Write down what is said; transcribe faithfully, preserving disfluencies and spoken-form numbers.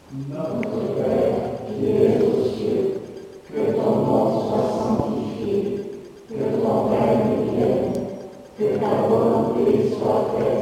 Notre Père, qui es aux cieux, que ton nom soit sanctifié, que ton règne vienne, que ta volonté soit faite